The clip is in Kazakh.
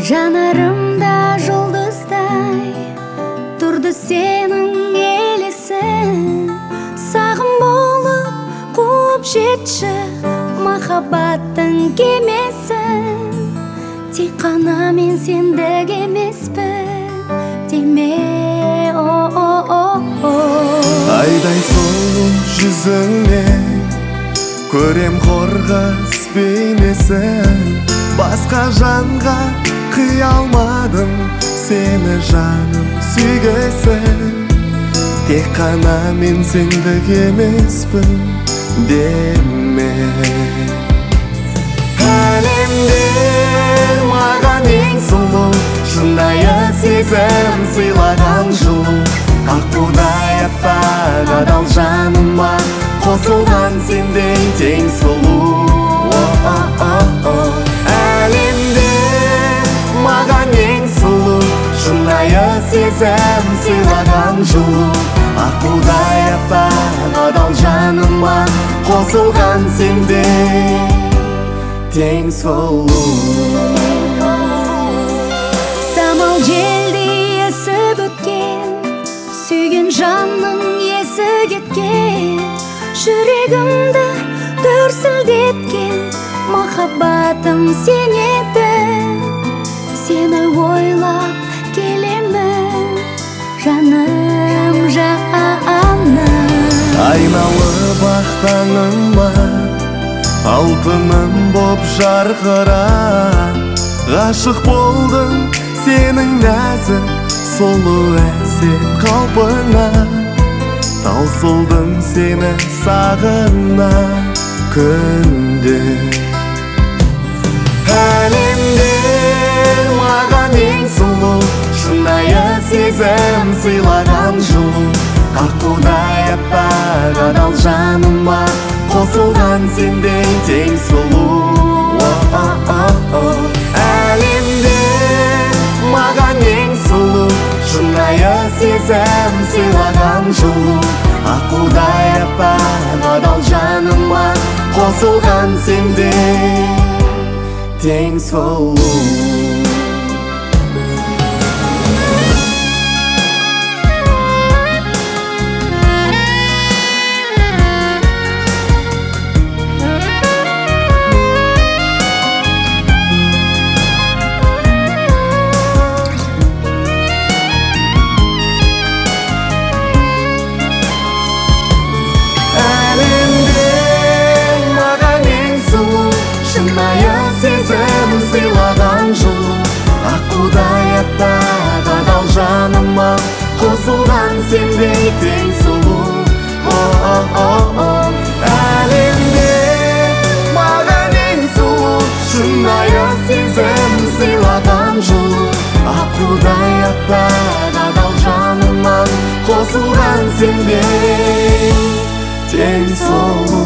Жанарымда жұлдыздай тұрды сенің елесің. Сағым болып қуып жетші махаббаттың кемесін. Тек қана мен сендік емеспін деме. Айдай сұлу жүзіңнен көрем қорғас бейнесін. Басқа жанға қия алмадым сені жаным сүйгесін. Тек қана мен сендік емеспін деме. Әлемде маған ең сұлу шынайы сезім сыйлаған жылу. Аққудай аппақ адал жаныма қосылған сендей тең сұлу. Әлемде маған ең сұлу шынайы сезім сыйлаған жылу. Аққудай аппақ адал жаныма қосылған сендей тең сұлу. Самал желдей есіп өткен, сүйген жанның есі кеткен. Жүрегімді дүрсілдеткен махаббатым сен едің. Сені ойлап келемін жаным жаным. Айналып ақ таңыма алтыным боп жарқыра. Ғашық болдым сенің нәзік сұлу әсем қалпыңа. Таусылдым сені сағына күнде. Әлемде маған ең сұлу шынайы сезім сыйлаған жылу. Аққудай аппақ адал жаныма қосылған сендей тең сұлу. Әлемде маған ең сұлу шынайы сезім сыйлаған жылу. Аққудай аппақ адал жаныма қосылған сендей тең сұлу. Шынайы сезім сыйлаған жылу. Аққудай аппақ адал жаныма қосылған сендей тең сұлу. Әлемде маған ең сұлу шынайы сезім сыйлаған жылу. Аққудай аппақ адал жаныма қосылған сендей тең сұлу.